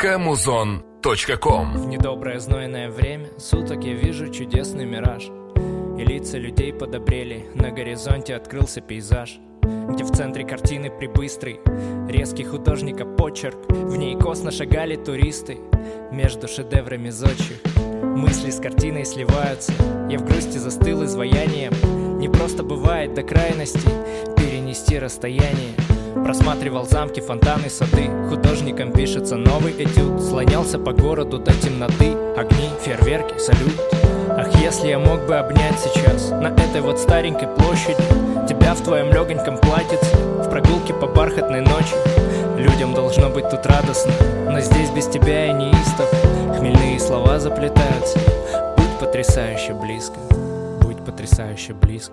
muzon.com. В недоброе знойное время суток я вижу чудесный мираж, и лица людей подобрели, на горизонте открылся пейзаж, где в центре картины прибыстрый, резкий художника почерк. В ней косно шагали туристы между шедеврами зодчих. Мысли с картиной сливаются, я в грусти застыл изваянием. Не просто бывает до крайности перенести расстояние. Просматривал замки, фонтаны, сады. Художником пишется новый этюд. Слонялся по городу до темноты. Огни, фейерверки, салют. Ах, если я мог бы обнять сейчас на этой вот старенькой площади тебя в твоем легоньком платьице, в прогулке по бархатной ночи. Людям должно быть тут радостно, но здесь без тебя я неистов. Хмельные слова заплетаются. Будь потрясающе близко, будь потрясающе близко.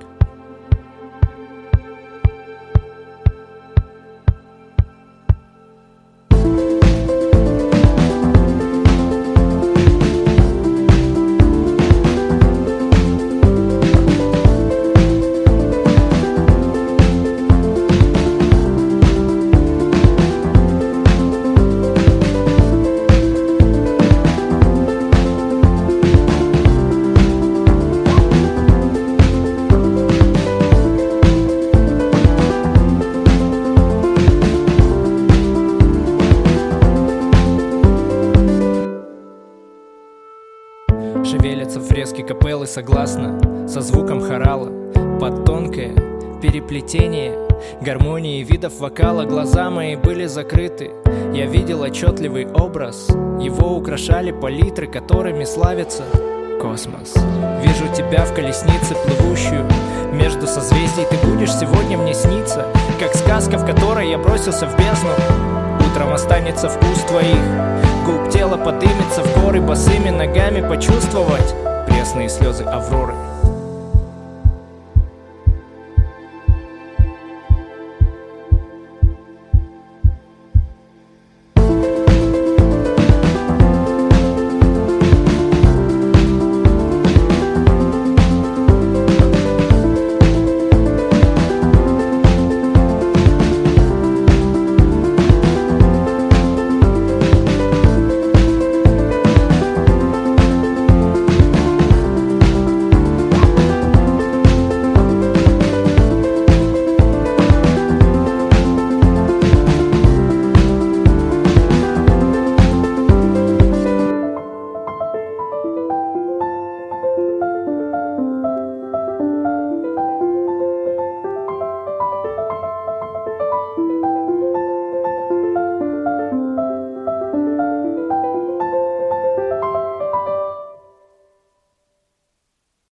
Шевелятся фрески капеллы согласно со звуком хорала, под тонкое переплетение гармонии видов вокала. Глаза мои были закрыты, я видел отчетливый образ. Его украшали палитры, которыми славится космос. Вижу тебя в колеснице, плывущую между созвездий. Ты будешь сегодня мне сниться, как сказка, в которой я бросился в бездну. Утром останется вкус твоих губ, тело подымется в горы, босыми ногами почувствовать пресные слезы Авроры.